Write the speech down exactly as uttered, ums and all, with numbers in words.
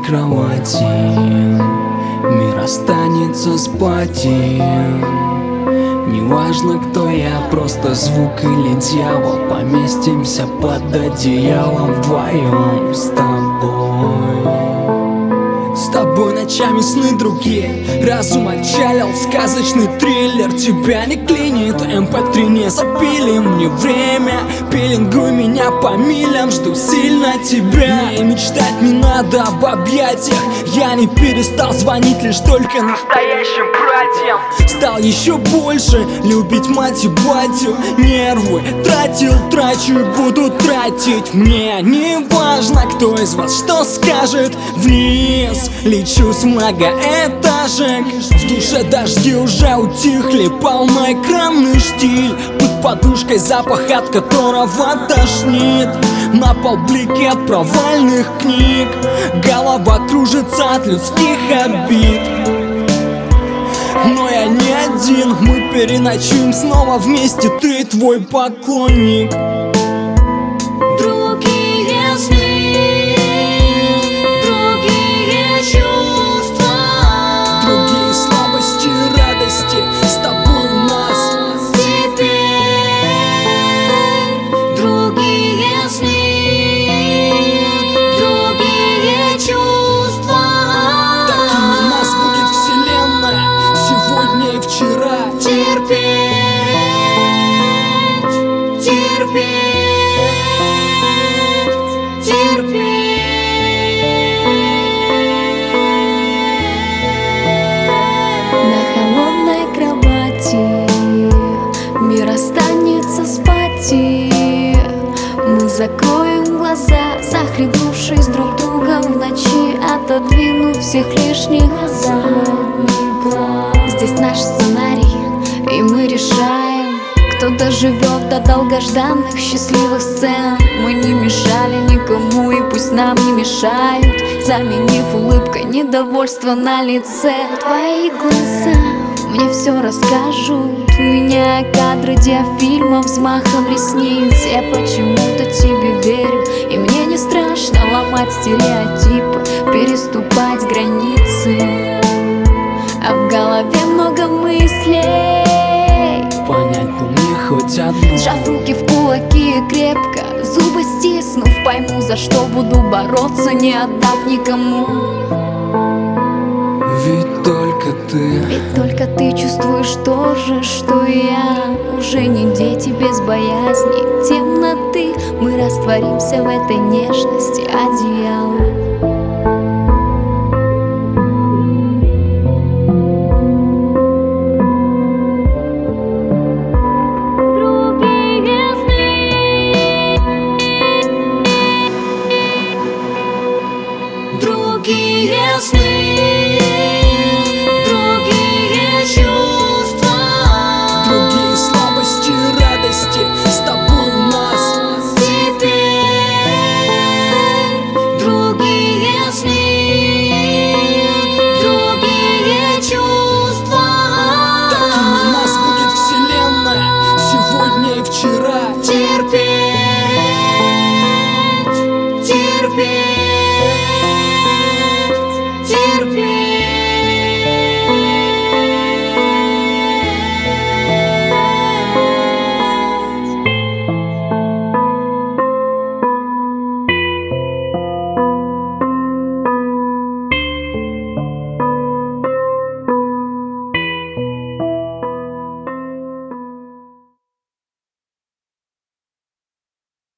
кровати, мир останется спать. Неважно, кто я, просто звук или дьявол. Поместимся под одеялом вдвоем с тобой. С тобой ночами сны другие, разум отчалил, сказочный триллер тебя не клинит. эм пэ три не запилим, мне время, пеленгуй меня по милям, жду сильно тебя. Мне мечтать не надо об объятиях, я не перестал звонить лишь только настоящим братьям. Стал еще больше любить мать и батю, нервы тратил, трачу и буду тратить. Мне не важно, кто из вас что скажет, вниз лечу с многоэтажек. В душе дожди уже утихли, полноэкранный штиль, под подушкой запах, от которого тошнит. На пол блики от провальных книг, голова кружится от людских обид. Но я не один, мы переночуем снова вместе, ты и твой поклонник. Другие сны, другие чувства, другие слабости и радости, с тобой у нас теперь. Другие сны, другие чувства. Такими нас будет вселенная сегодня и вчера. Терпеть, терпеть, терпеть. На холодной кровати мир останется спать, и мы закроем глаза, захлебнувшись друг другом в ночи, отодвинув всех лишних задний план. Здесь наш сценарий, и мы решаем, кто доживет до долгожданных счастливых сцен. Мы не мешали никому, и пусть нам не мешают, заменив улыбкой недовольство на лице. Твои глаза мне все расскажут, меняя кадры диафильма взмахом ресниц. Я почему-то тебе верю, и мне не страшно ломать стереотипы, переступать границы. А в голове много мыслей, Понять бы мне хоть одно. сжав руки в кулаки и крепко, зубы стиснув, пойму, за что буду бороться, не отдав никому. Ведь только ты, Ведь только ты чувствуешь то же, что и я. Уже не дети без боязни темноты, мы растворимся в этой нежности одеяла.